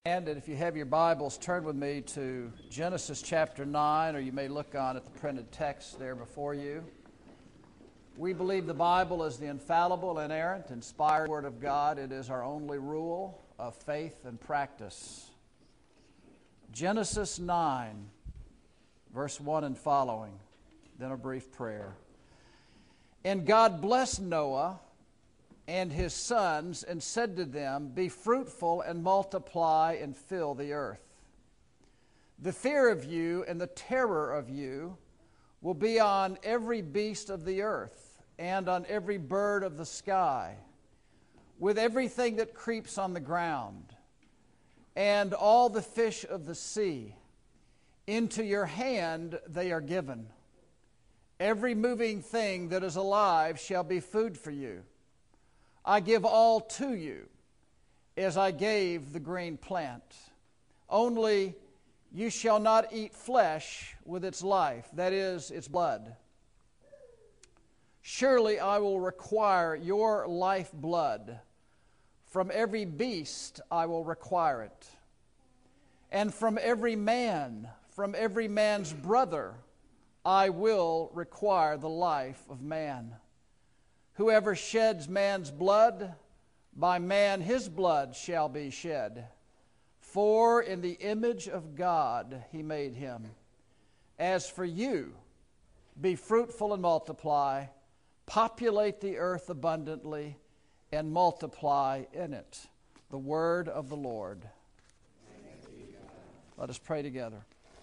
And if you have your Bibles, turn with me to Genesis chapter 9, or you may look on at the printed text there before you. We believe the Bible is the infallible, inerrant, inspired Word of God. It is our only rule of faith and practice. Genesis 9, verse 1 and following, then a brief prayer. And God blessed Noah and his sons, and said to them, Be fruitful and multiply and fill the earth. The fear of you and the terror of you will be on every beast of the earth, and on every bird of the sky, with everything that creeps on the ground, and all the fish of the sea. Into your hand they are given. Every moving thing that is alive shall be food for you. I give all to you, as I gave the green plant. Only you shall not eat flesh with its life, that is, its blood. Surely I will require your life blood. From every beast I will require it. And from every man's brother, I will require the life of man. Whoever sheds man's blood, by man his blood shall be shed. For in the image of God he made him. As for you, be fruitful and multiply, populate the earth abundantly, and multiply in it. The word of the Lord. Let us pray together.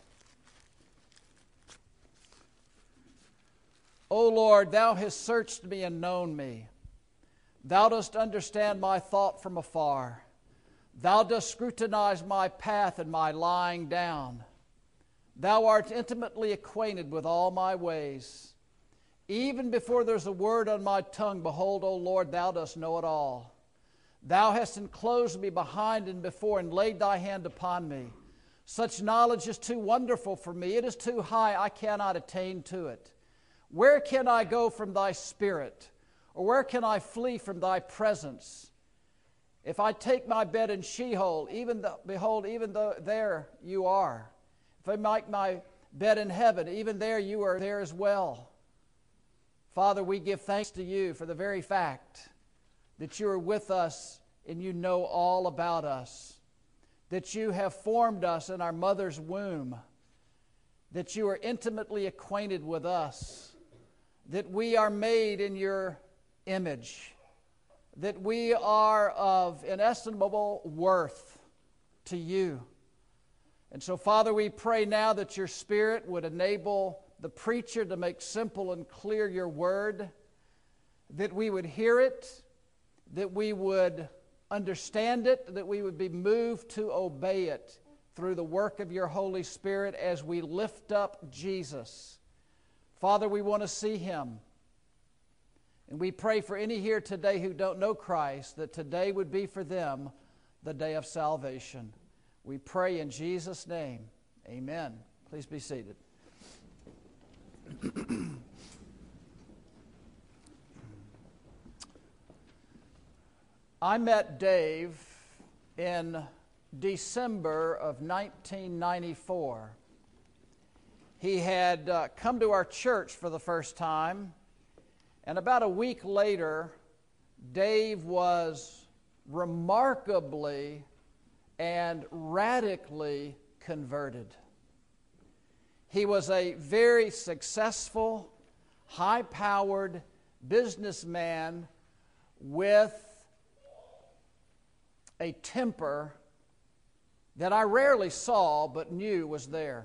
O Lord, thou hast searched me and known me. Thou dost understand my thought from afar. Thou dost scrutinize my path and my lying down. Thou art intimately acquainted with all my ways. Even before there's a word on my tongue, behold, O Lord, thou dost know it all. Thou hast enclosed me behind and before, and laid thy hand upon me. Such knowledge is too wonderful for me. It is too high, I cannot attain to it. Where can I go from thy spirit? Or where can I flee from thy presence? If I take my bed in Sheol, behold, even though there you are. If I make my bed in heaven, even there you are there as well. Father, we give thanks to you for the very fact that you are with us and you know all about us, that you have formed us in our mother's womb, that you are intimately acquainted with us, that we are made in your image, that we are of inestimable worth to you. And so, Father, we pray now that your Spirit would enable the preacher to make simple and clear your word, that we would hear it, that we would understand it, that we would be moved to obey it through the work of your Holy Spirit as we lift up Jesus. Father, we want to see him. And we pray for any here today who don't know Christ, that today would be for them the day of salvation. We pray in Jesus' name. Amen. Please be seated. I met Dave in December of 1994. He had come to our church for the first time, and about a week later, Dave was remarkably and radically converted. He was a very successful, high-powered businessman with a temper that I rarely saw but knew was there.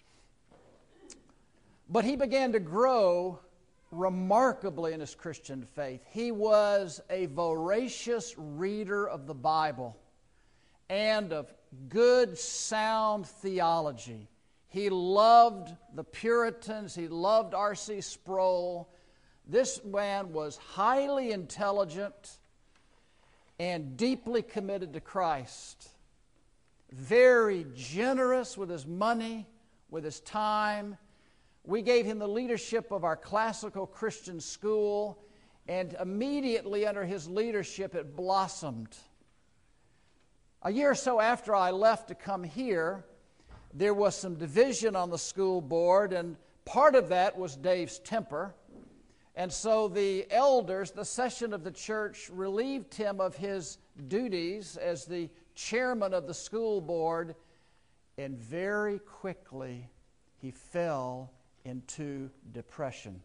But he began to grow remarkably in his Christian faith. He was a voracious reader of the Bible and of good, sound theology. He loved the Puritans. He loved R.C. Sproul. This man was highly intelligent and deeply committed to Christ. Very generous with his money, with his time. We gave him the leadership of our classical Christian school, and immediately under his leadership it blossomed. A year or so after I left to come here, there was some division on the school board, and part of that was Dave's temper. And so the elders, the session of the church, relieved him of his duties as the chairman of the school board, and very quickly he fell into depression.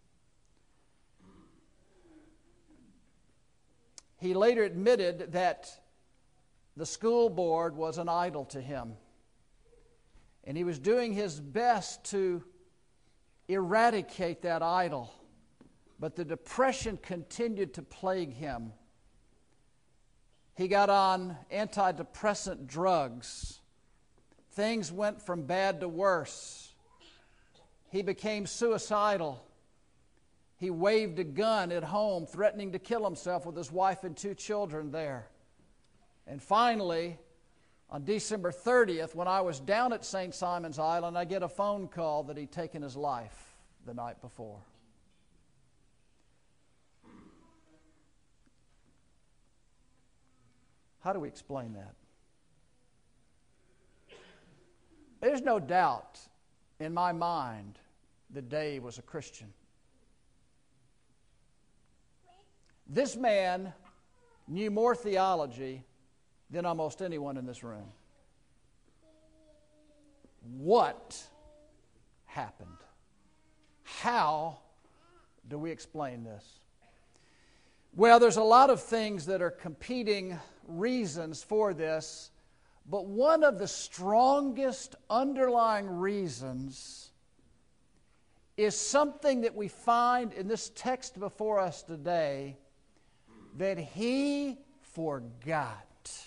He later admitted that the school board was an idol to him, and he was doing his best to eradicate that idol, but the depression continued to plague him. He got on antidepressant drugs. Things went from bad to worse. He became suicidal. He waved a gun at home, threatening to kill himself with his wife and 2 children there. And finally, on December 30th, when I was down at St. Simon's Island, I get a phone call that he'd taken his life the night before. How do we explain that? There's no doubt in my mind that Dave was a Christian. This man knew more theology than almost anyone in this room. What happened? How do we explain this? Well, there's a lot of things that are competing reasons for this, but one of the strongest underlying reasons is something that we find in this text before us today, that he forgot.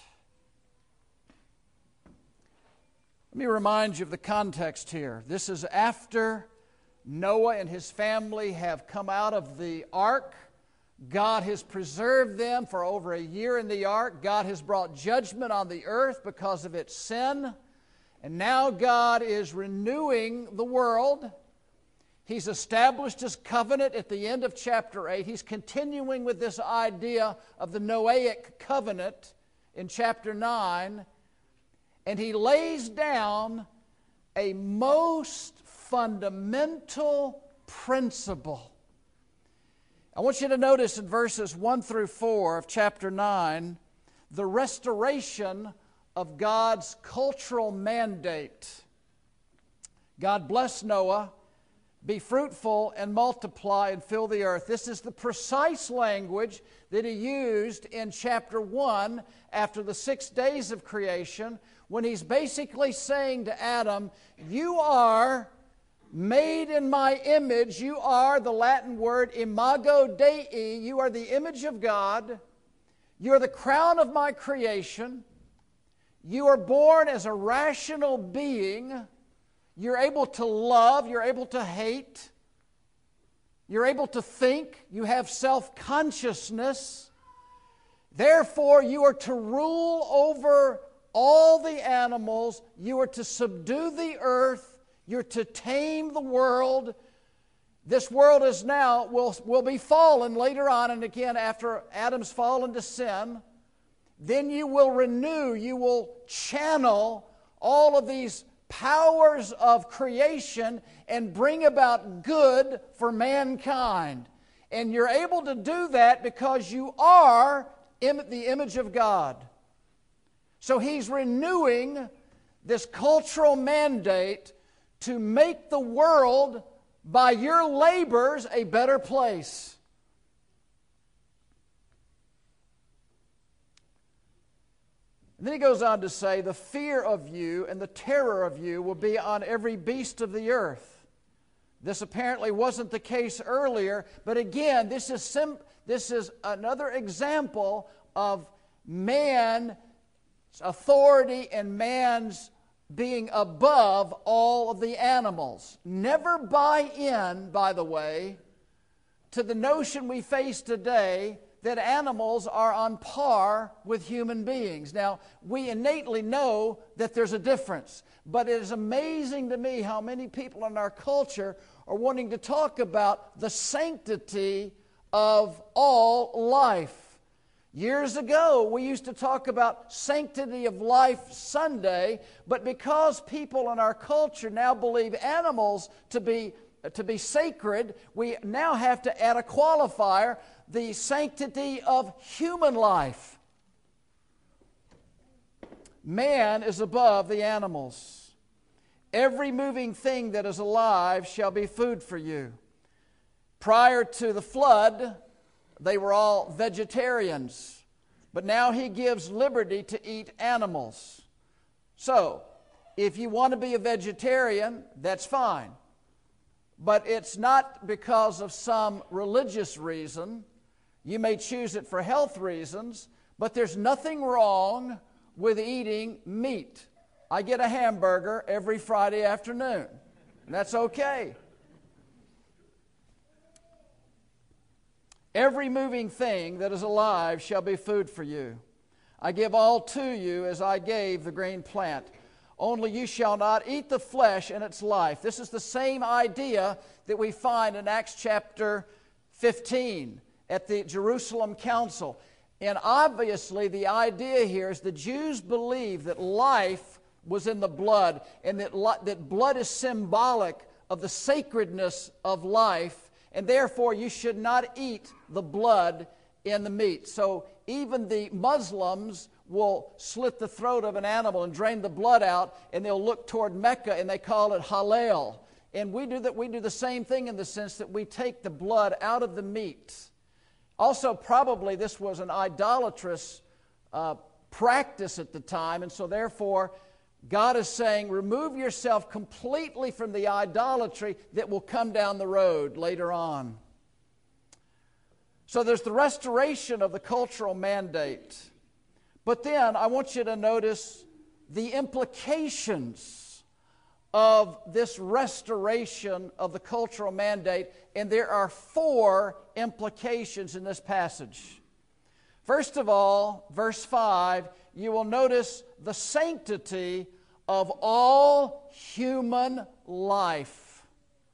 Let me remind you of the context here. This is after Noah and his family have come out of the ark. God has preserved them for over a year in the ark. God has brought judgment on the earth because of its sin. And now God is renewing the world. He's established His covenant at the end of chapter 8. He's continuing with this idea of the Noahic covenant in chapter 9. And He lays down a most fundamental principle. I want you to notice in verses 1 through 4 of chapter 9, the restoration of God's cultural mandate. God blessed Noah, be fruitful and multiply and fill the earth. This is the precise language that He used in chapter 1 after the 6 days of creation, when He's basically saying to Adam, you are made in my image. You are, the Latin word, imago Dei. You are the image of God. You are the crown of my creation. You are born as a rational being. You're able to love. You're able to hate. You're able to think. You have self-consciousness. Therefore, you are to rule over all the animals. You are to subdue the earth. You're to tame the world. This world is now, will be fallen later on, and again after Adam's fall into sin. Then you will renew, you will channel all of these powers of creation and bring about good for mankind. And you're able to do that because you are the image of God. So He's renewing this cultural mandate to make the world, by your labors, a better place. And then He goes on to say, the fear of you and the terror of you will be on every beast of the earth. This apparently wasn't the case earlier, but again, this is another example of man's authority and man's being above all of the animals. Never buy in, by the way, to the notion we face today that animals are on par with human beings. Now, we innately know that there's a difference, but it is amazing to me how many people in our culture are wanting to talk about the sanctity of all life. Years ago, we used to talk about Sanctity of Life Sunday, but because people in our culture now believe animals to be sacred, we now have to add a qualifier, the sanctity of human life. Man is above the animals. Every moving thing that is alive shall be food for you. Prior to the flood, they were all vegetarians, but now he gives liberty to eat animals. So, if you want to be a vegetarian, that's fine. But it's not because of some religious reason. You may choose it for health reasons, but there's nothing wrong with eating meat. I get a hamburger every Friday afternoon, and that's okay. Every moving thing that is alive shall be food for you. I give all to you as I gave the green plant. Only you shall not eat the flesh and its life. This is the same idea that we find in Acts chapter 15 at the Jerusalem Council. And obviously the idea here is the Jews believed that life was in the blood, and that blood is symbolic of the sacredness of life, and therefore you should not eat the blood in the meat. So even the Muslims will slit the throat of an animal and drain the blood out, and they'll look toward Mecca, and they call it halal. And we do the same thing in the sense that we take the blood out of the meat. Also, probably this was an idolatrous practice at the time, and so therefore God is saying, remove yourself completely from the idolatry that will come down the road later on. So there's the restoration of the cultural mandate. But then I want you to notice the implications of this restoration of the cultural mandate, and there are 4 implications in this passage. First of all, verse 5, you will notice the sanctity of all human life.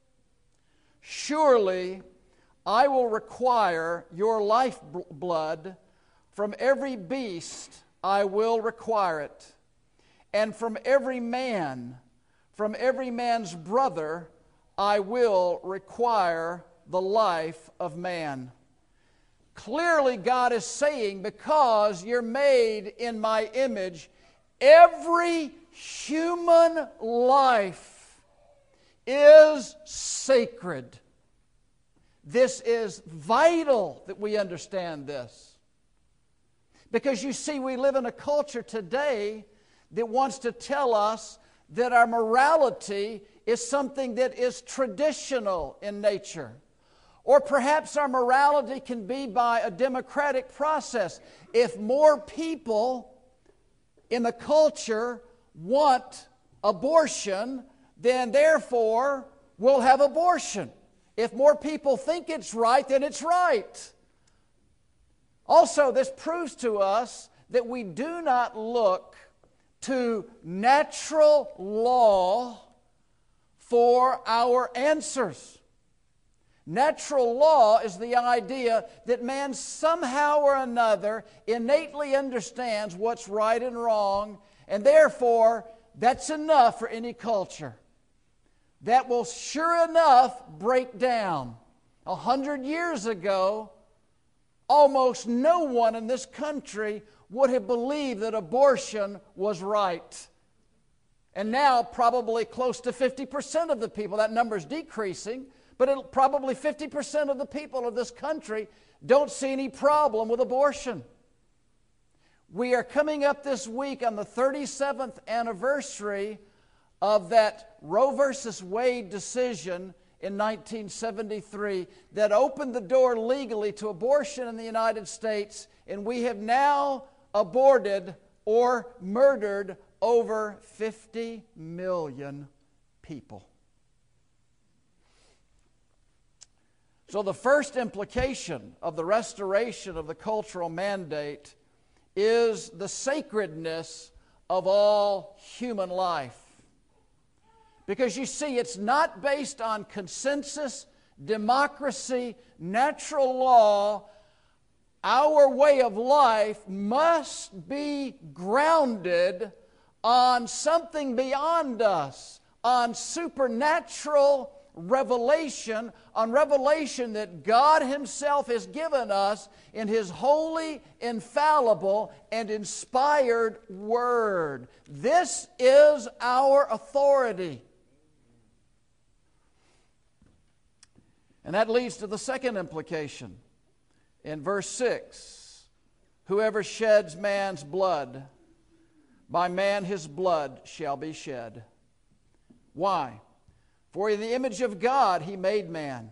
Surely I will require your lifeblood. From every beast I will require it. And from every man's brother, I will require the life of man. Clearly, God is saying, because you're made in my image, every human life is sacred. This is vital that we understand this. Because you see, we live in a culture today that wants to tell us that our morality is something that is traditional in nature. Or perhaps our morality can be by a democratic process. If more people in the culture want abortion, then therefore we'll have abortion. If more people think it's right, then it's right. Also, this proves to us that we do not look to natural law for our answers. Natural law is the idea that man somehow or another innately understands what's right and wrong, and therefore that's enough for any culture. That will sure enough break down. 100 years ago, almost no one in this country would have believed that abortion was right. And now probably close to 50% of the people, that number is decreasing, but probably 50% of the people of this country don't see any problem with abortion. We are coming up this week on the 37th anniversary of that Roe versus Wade decision in 1973 that opened the door legally to abortion in the United States, and we have now aborted or murdered over 50 million people. So the first implication of the restoration of the cultural mandate is the sacredness of all human life. Because you see, it's not based on consensus, democracy, natural law, our way of life must be grounded on something beyond us, on supernatural revelation, on revelation that God Himself has given us in His holy, infallible, and inspired Word. This is our authority. And that leads to the second implication. In verse 6, whoever sheds man's blood, by man his blood shall be shed. Why? For in the image of God He made man.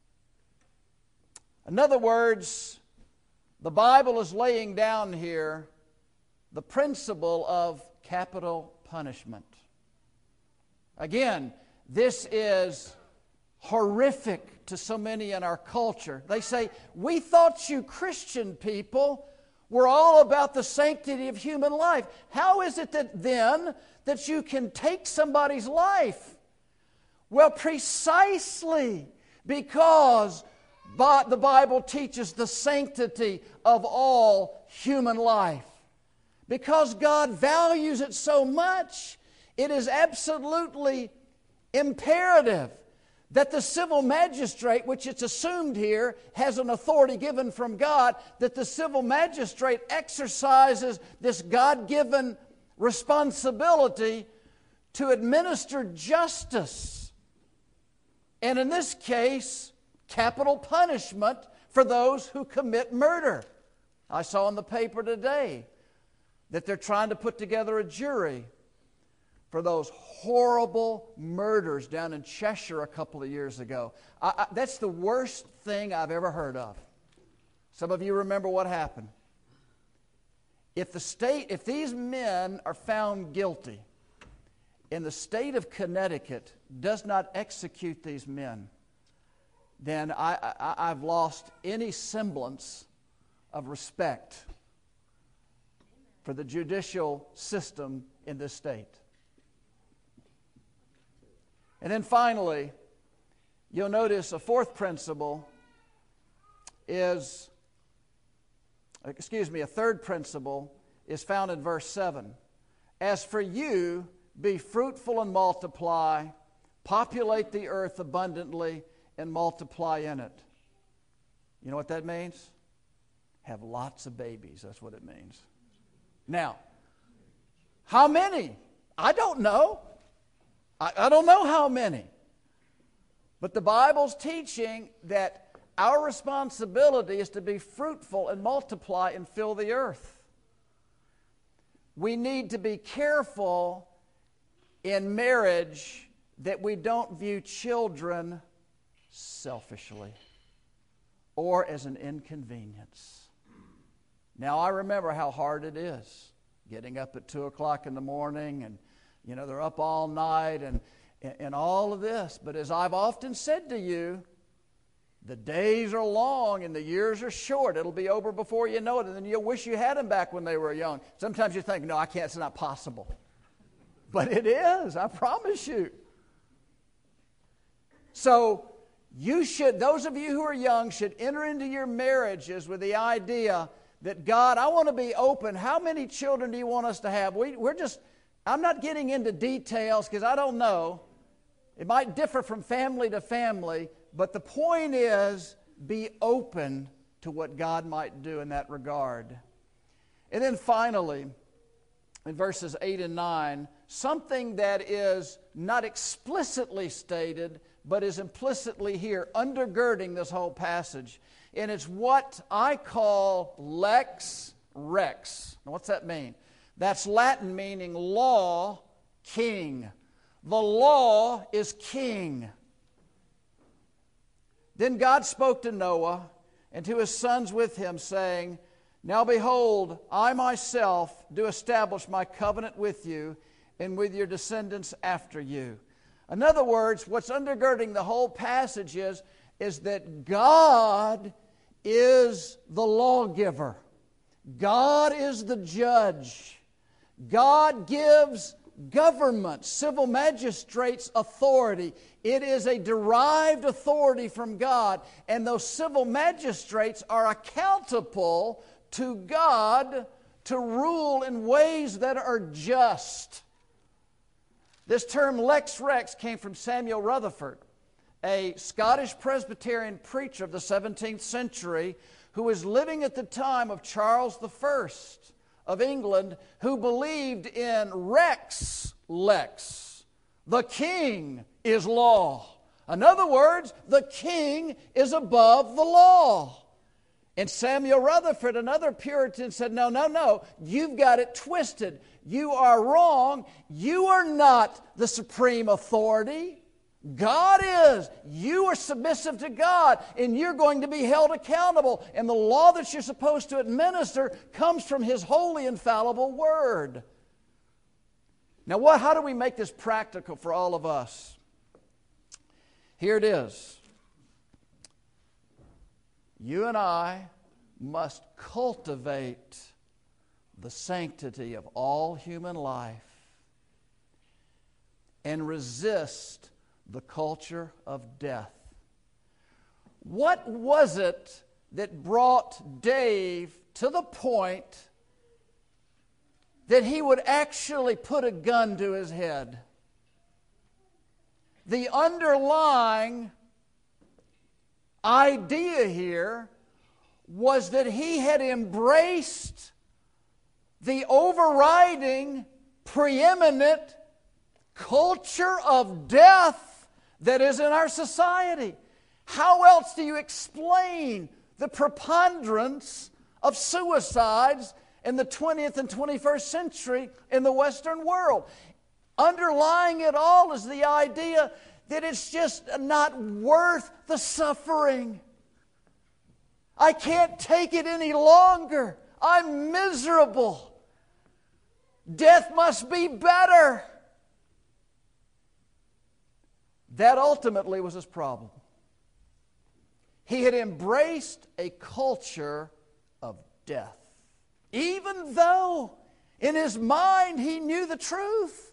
In other words, the Bible is laying down here the principle of capital punishment. Again, this is horrific to so many in our culture. They say, we thought you Christian people were all about the sanctity of human life. How is it that you can take somebody's life? Well, precisely because the Bible teaches the sanctity of all human life. Because God values it so much, it is absolutely imperative that the civil magistrate, which it's assumed here, has an authority given from God, that the civil magistrate exercises this God-given responsibility to administer justice. And in this case, capital punishment for those who commit murder. I saw in the paper today that they're trying to put together a jury for those horrible murders down in Cheshire a couple of years ago. That's the worst thing I've ever heard of. Some of you remember what happened. If these men are found guilty, and the state of Connecticut does not execute these men, then I've lost any semblance of respect for the judicial system in this state. And then finally, you'll notice a fourth principle a third principle is found in verse 7. As for you, be fruitful and multiply, populate the earth abundantly, and multiply in it. You know what that means? Have lots of babies. That's what it means. Now, how many? I don't know. I don't know how many. But the Bible's teaching that our responsibility is to be fruitful and multiply and fill the earth. We need to be careful in marriage that we don't view children selfishly or as an inconvenience. Now, I remember how hard it is getting up at 2 o'clock in the morning and they're up all night and all of this. But as I've often said to you, the days are long and the years are short. It'll be over before you know it, and then you'll wish you had them back when they were young. Sometimes you think, no, I can't, it's not possible. But it is, I promise you. So those of you who are young should enter into your marriages with the idea that, God, I want to be open. How many children do you want us to have? I'm not getting into details because I don't know. It might differ from family to family, but the point is, be open to what God might do in that regard. And then finally, in verses 8 and 9, something that is not explicitly stated, but is implicitly here, undergirding this whole passage. And it's what I call lex rex. Now, what's that mean? That's Latin meaning law, king. The law is king. Then God spoke to Noah and to his sons with him, saying, Now behold, I myself do establish my covenant with you and with your descendants after you. In other words, what's undergirding the whole passage is that God is the lawgiver. God is the judge. God gives government, civil magistrates' authority. It is a derived authority from God, and those civil magistrates are accountable to God to rule in ways that are just. This term lex rex came from Samuel Rutherford, a Scottish Presbyterian preacher of the 17th century who was living at the time of Charles I of England, who believed in rex lex. The king is law. In other words, the king is above the law. And Samuel Rutherford, another Puritan, said, no, you've got it twisted. You are wrong. You are not the supreme authority. God is. You are submissive to God, and you're going to be held accountable. And the law that you're supposed to administer comes from His holy, infallible Word. Now, how do we make this practical for all of us? Here it is. You and I must cultivate the sanctity of all human life and resist the culture of death. What was it that brought Dave to the point that he would actually put a gun to his head? The underlying idea here was that he had embraced the overriding, preeminent culture of death that is in our society. How else do you explain the preponderance of suicides in the 20th and 21st century in the Western world? Underlying it all is the idea that it's just not worth the suffering. I can't take it any longer. I'm miserable. Death must be better. That ultimately was his problem. He had embraced a culture of death, even though in his mind he knew the truth.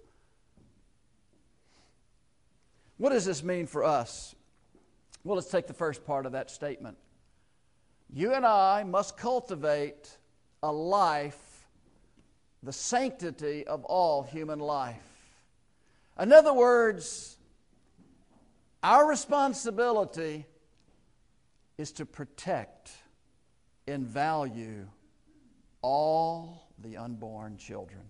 What does this mean for us? Well, let's take the first part of that statement. You and I must cultivate a life, the sanctity of all human life. In other words, our responsibility is to protect and value all the unborn children.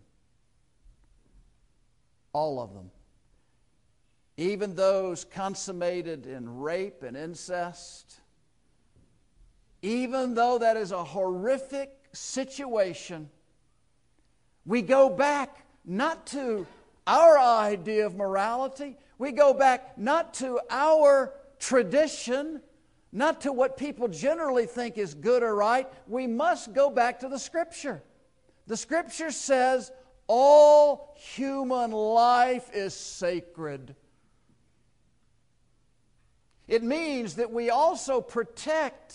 All of them. Even those consummated in rape and incest. Even though that is a horrific situation, we go back not to our idea of morality. We go back not to our tradition, not to what people generally think is good or right. We must go back to the Scripture. The Scripture says all human life is sacred. It means that we also protect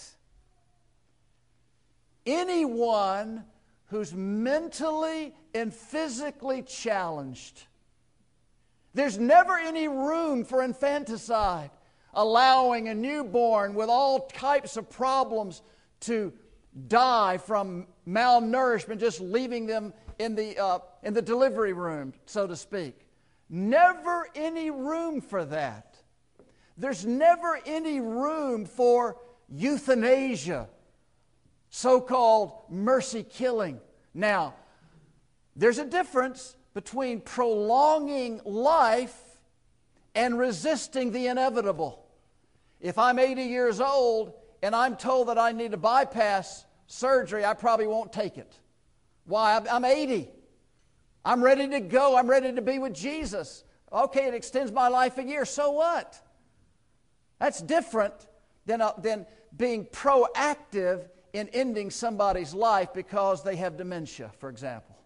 anyone who's mentally and physically challenged. There's never any room for infanticide, allowing a newborn with all types of problems to die from malnourishment, just leaving them in the delivery room, so to speak. Never any room for that. There's never any room for euthanasia, so-called mercy killing. Now, there's a difference between prolonging life and resisting the inevitable. If I'm 80 years old and I'm told that I need a bypass surgery, I probably won't take it. Why? I'm 80. I'm ready to go. I'm ready to be with Jesus. Okay, it extends my life a year. So what? That's different than being proactive in ending somebody's life because they have dementia, for example.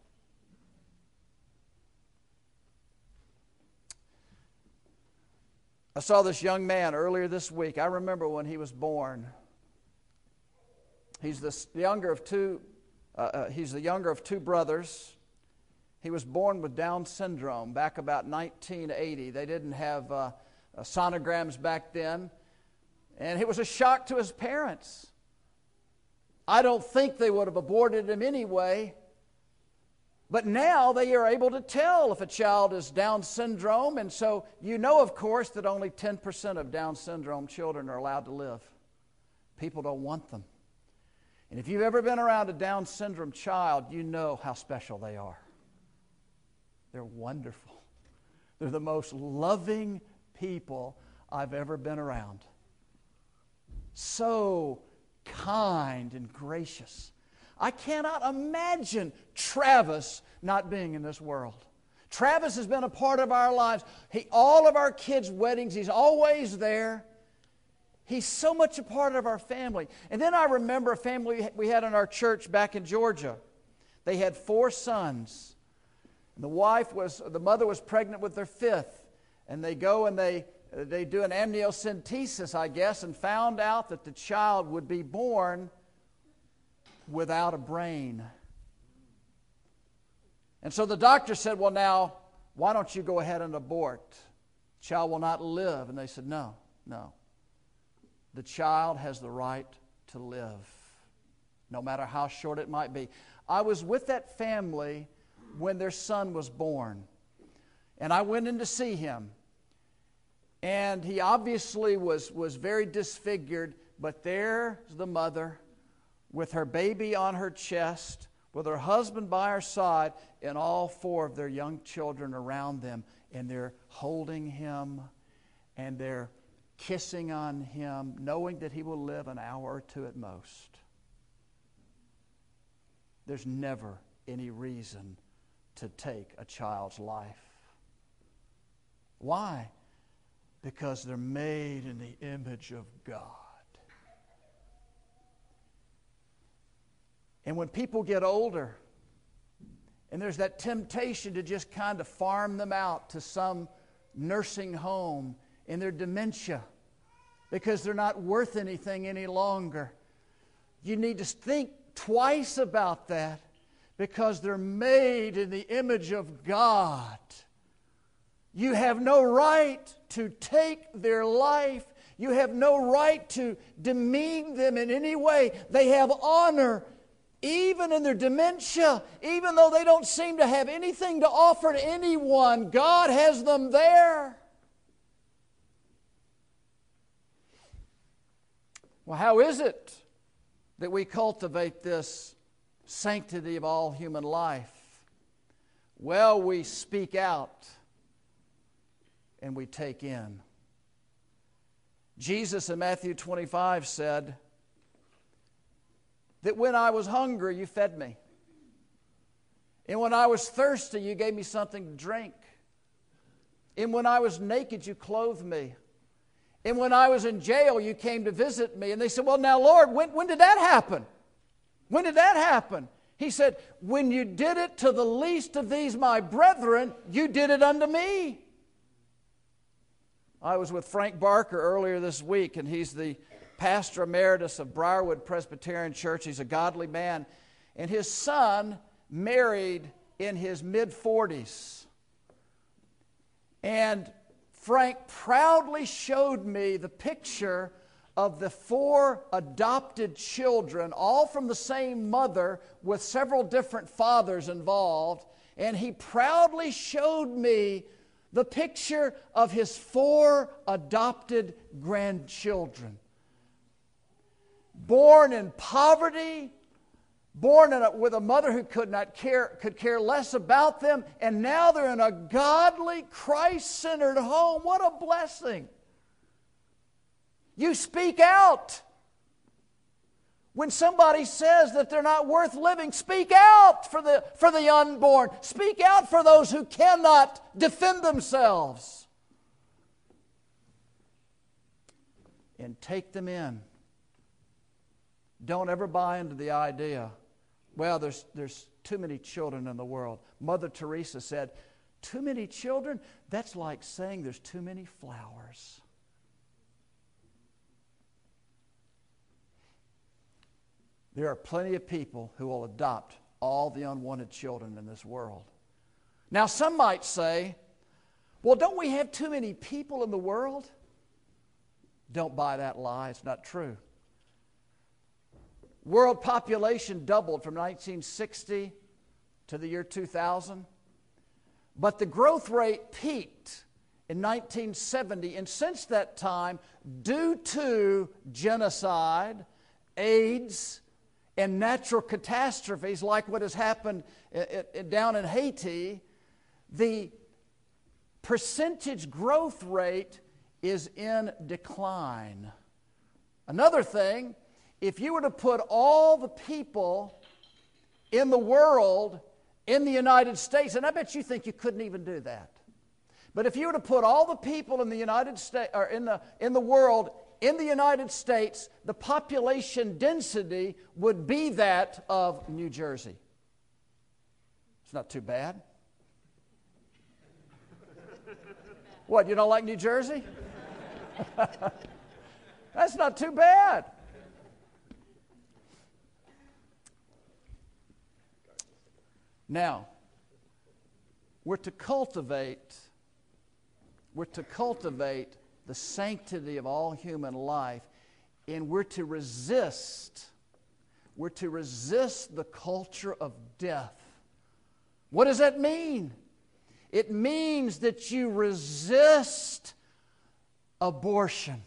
I saw this young man earlier this week. I remember when he was born. He's the younger of two brothers, He was born with Down syndrome back about 1980. They didn't have sonograms back then. And it was a shock to his parents. I don't think they would have aborted him anyway. But now they are able to tell if a child is Down syndrome. And so you know, of course, that only 10% of Down syndrome children are allowed to live. People don't want them. And if you've ever been around a Down syndrome child, you know how special they are. They're wonderful. They're the most loving people I've ever been around. So kind and gracious. I cannot imagine Travis not being in this world. Travis has been a part of our lives. All of our kids' weddings, he's always there. He's so much a part of our family. And then I remember a family we had in our church back in Georgia. They had 4 sons. And the mother was pregnant with their 5th. And they go and they do an amniocentesis, I guess, and found out that the child would be born without a brain. And so the doctor said, well, now, why don't you go ahead and abort? The child will not live. And they said, no. The child has the right to live, no matter how short it might be. I was with that family when their son was born. And I went in to see him. And he obviously was very disfigured, but there's the mother with her baby on her chest, with her husband by her side, and all 4 of their young children around them. And they're holding him, and they're kissing on him, knowing that he will live an hour or 2 at most. There's never any reason to take a child's life. Why? Because they're made in the image of God. And when people get older, and there's that temptation to just kind of farm them out to some nursing home in their dementia because they're not worth anything any longer, you need to think twice about that, because they're made in the image of God. You have no right to take their life. You have no right to demean them in any way. They have honor even in their dementia, even though they don't seem to have anything to offer to anyone. God has them there. Well, how is it that we cultivate this sanctity of all human life? Well, we speak out and we take in. Jesus in Matthew 25 said that when I was hungry, you fed me. And when I was thirsty, you gave me something to drink. And when I was naked, you clothed me. And when I was in jail, you came to visit me. And they said, well, now, Lord, when did that happen? When did that happen? He said, when you did it to the least of these, my brethren, you did it unto me. I was with Frank Barker earlier this week, and he's the pastor emeritus of Briarwood Presbyterian Church. He's a godly man. And his son married in his mid-40s. And Frank proudly showed me the picture of the 4 adopted children, all from the same mother with several different fathers involved. And he proudly showed me the picture of his 4 adopted grandchildren. Born in poverty, born with a mother who could care less about them, and now they're in a godly, Christ-centered home. What a blessing. You speak out. When somebody says that they're not worth living, speak out for the unborn. Speak out for those who cannot defend themselves. And take them in. Don't ever buy into the idea, well, there's too many children in the world. Mother Teresa said, too many children? That's like saying there's too many flowers. There are plenty of people who will adopt all the unwanted children in this world. Now, some might say, well, don't we have too many people in the world? Don't buy that lie. It's not true. World population doubled from 1960 to the year 2000. But the growth rate peaked in 1970. And since that time, due to genocide, AIDS, and natural catastrophes like what has happened down in Haiti, the percentage growth rate is in decline. Another thing, if you were to put all the people in the world in the United States, and I bet you think you couldn't even do that. But if you were to put all the people in the United States or in the world in the United States, the population density would be that of New Jersey. It's not too bad. What, you don't like New Jersey? That's not too bad. Now, we're to cultivate the sanctity of all human life, and we're to resist the culture of death. What does that mean? It means that you resist abortion.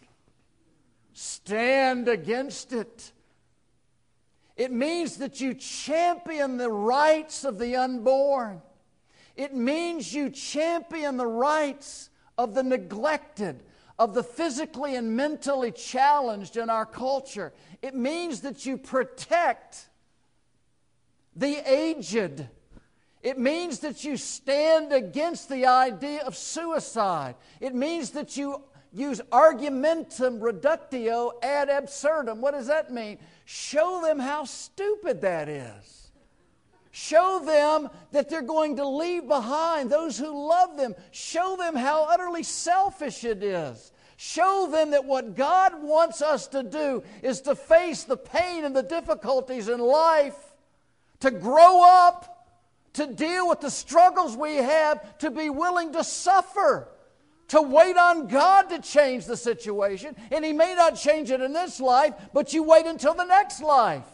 Stand against it. It means that you champion the rights of the unborn. It means you champion the rights of the neglected, of the physically and mentally challenged in our culture. It means that you protect the aged. It means that you stand against the idea of suicide. It means that you use argumentum reductio ad absurdum. What does that mean? Show them how stupid that is. Show them that they're going to leave behind those who love them. Show them how utterly selfish it is. Show them that what God wants us to do is to face the pain and the difficulties in life, to grow up, to deal with the struggles we have, to be willing to suffer, to wait on God to change the situation. And He may not change it in this life, but you wait until the next life.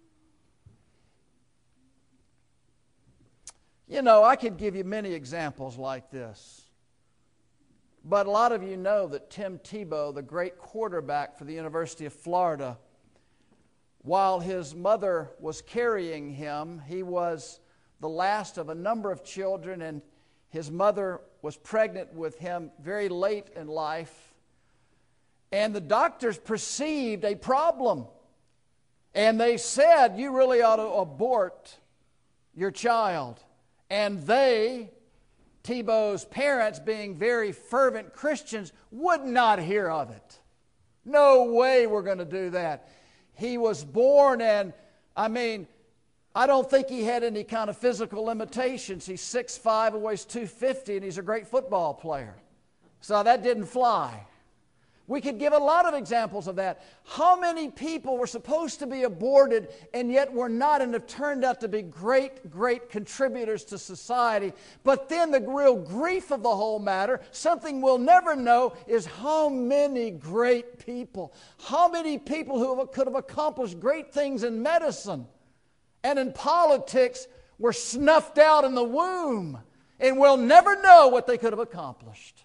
You know, I could give you many examples like this. But a lot of you know that Tim Tebow, the great quarterback for the University of Florida, while his mother was carrying him, he was the last of a number of children, and his mother was pregnant with him very late in life. And the doctors perceived a problem. And they said, you really ought to abort your child. And they, Tebow's parents, being very fervent Christians, would not hear of it. No way we're going to do that. He was born, and I don't think he had any kind of physical limitations. He's 6'5", weighs 250, and he's a great football player. So that didn't fly. We could give a lot of examples of that. How many people were supposed to be aborted and yet were not, and have turned out to be great, great contributors to society? But then the real grief of the whole matter, something we'll never know, is how many great people, how many people who could have accomplished great things in medicine and in politics were snuffed out in the womb, and we'll never know what they could have accomplished.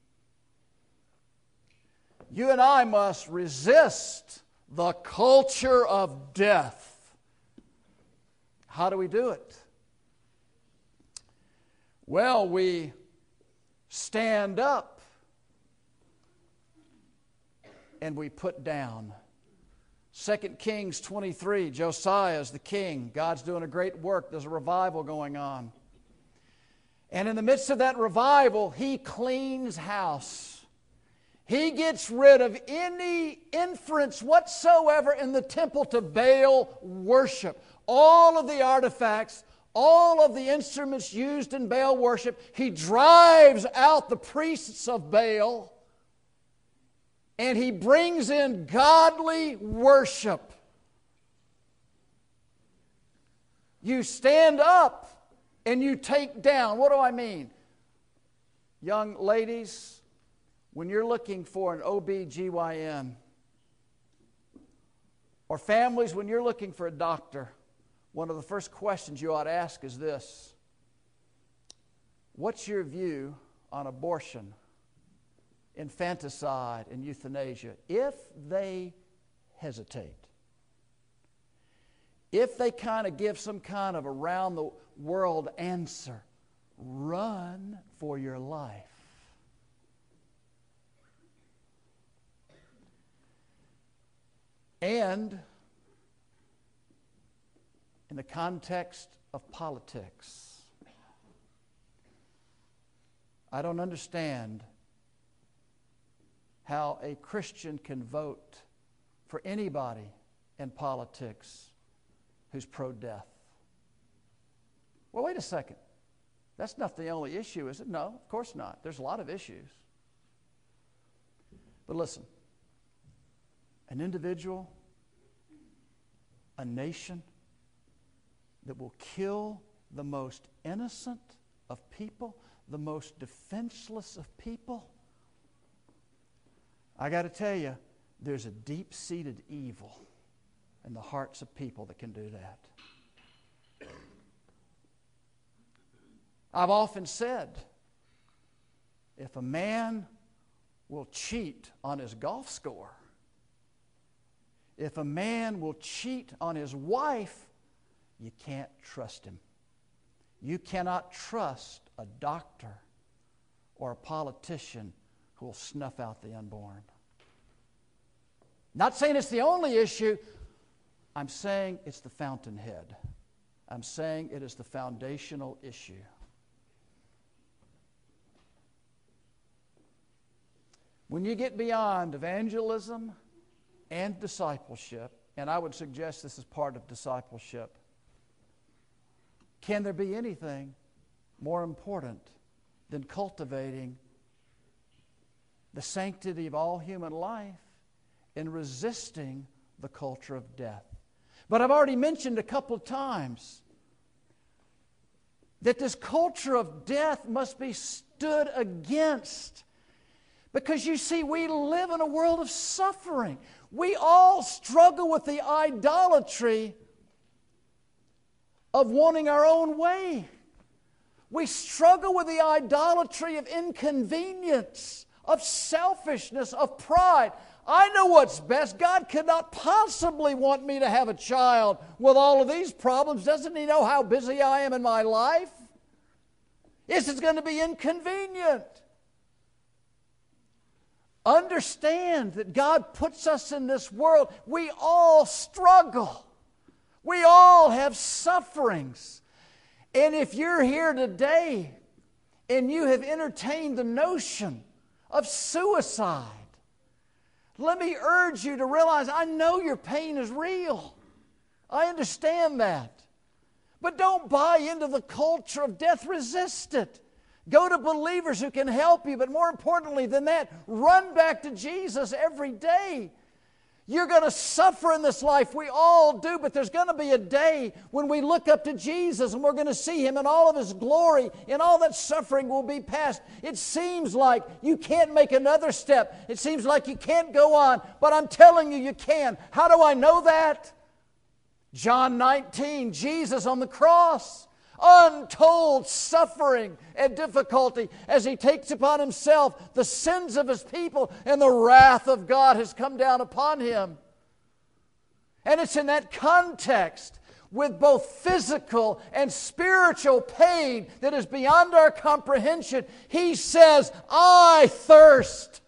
You and I must resist the culture of death. How do we do it? Well, we stand up and we put down. 2 Kings 23, Josiah is the king. God's doing a great work. There's a revival going on. And in the midst of that revival, he cleans house. He gets rid of any inference whatsoever in the temple to Baal worship. All of the artifacts, all of the instruments used in Baal worship, he drives out the priests of Baal, and he brings in godly worship. You stand up and you take down. What do I mean? Young ladies, when you're looking for an OB-GYN, or families, when you're looking for a doctor, one of the first questions you ought to ask is this: what's your view on abortion, infanticide, and euthanasia? If they hesitate, if they kind of give some kind of around-the-world answer, run for your life. And in the context of politics, I don't understand how a Christian can vote for anybody in politics who's pro-death. Well, wait a second. That's not the only issue, is it? No, of course not. There's a lot of issues. But listen, an individual, a nation that will kill the most innocent of people, the most defenseless of people, I got to tell you, there's a deep-seated evil in the hearts of people that can do that. I've often said, if a man will cheat on his golf score, if a man will cheat on his wife, you can't trust him. You cannot trust a doctor or a politician who will snuff out the unborn. Not saying it's the only issue. I'm saying it's the fountainhead. I'm saying it is the foundational issue. When you get beyond evangelism and discipleship, and I would suggest this is part of discipleship, can there be anything more important than cultivating the sanctity of all human life and resisting the culture of death? But I've already mentioned a couple of times that this culture of death must be stood against. Because you see, we live in a world of suffering. We all struggle with the idolatry of wanting our own way. We struggle with the idolatry of inconvenience, of selfishness, of pride. I know what's best. God could not possibly want me to have a child with all of these problems. Doesn't He know how busy I am in my life? This is going to be inconvenient. Understand that God puts us in this world. We all struggle. We all have sufferings. And if you're here today and you have entertained the notion of suicide, let me urge you to realize, I know your pain is real. I understand that. But don't buy into the culture of death. Resist it. Go to believers who can help you, but more importantly than that, run back to Jesus every day. You're going to suffer in this life. We all do, but there's going to be a day when we look up to Jesus and we're going to see Him in all of His glory, and all that suffering will be past. It seems like you can't make another step. It seems like you can't go on, but I'm telling you, you can. How do I know that? John 19, Jesus on the cross. Untold suffering and difficulty as He takes upon Himself the sins of His people, and the wrath of God has come down upon Him. And it's in that context, with both physical and spiritual pain that is beyond our comprehension, He says, I thirst.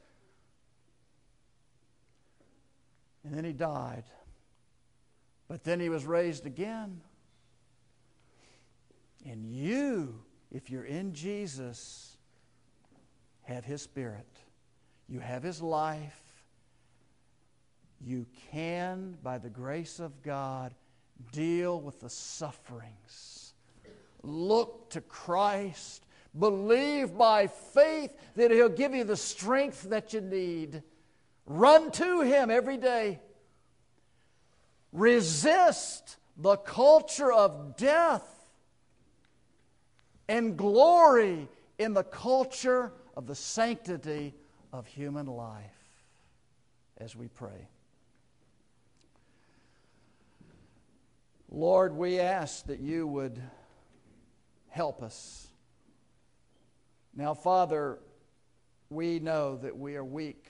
And then He died. But then He was raised again. And you, if you're in Jesus, have His Spirit. You have His life. You can, by the grace of God, deal with the sufferings. Look to Christ. Believe by faith that He'll give you the strength that you need. Run to Him every day. Resist the culture of death. and glory in the culture of the sanctity of human life. As we pray. Lord, we ask that you would help us. Now, Father, we know that we are weak.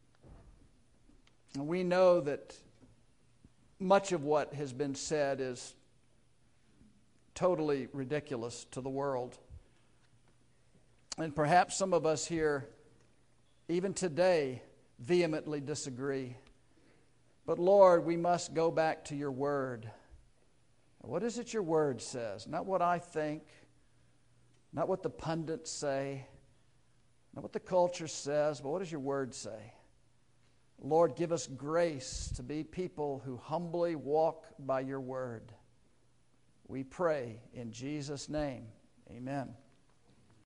And we know that much of what has been said is totally ridiculous to the world. And perhaps some of us here, even today, vehemently disagree. But Lord, we must go back to your word. What is it your word says? Not what I think, not what the pundits say, not what the culture says, but what does your word say? Lord, give us grace to be people who humbly walk by your word. We pray in Jesus' name. Amen.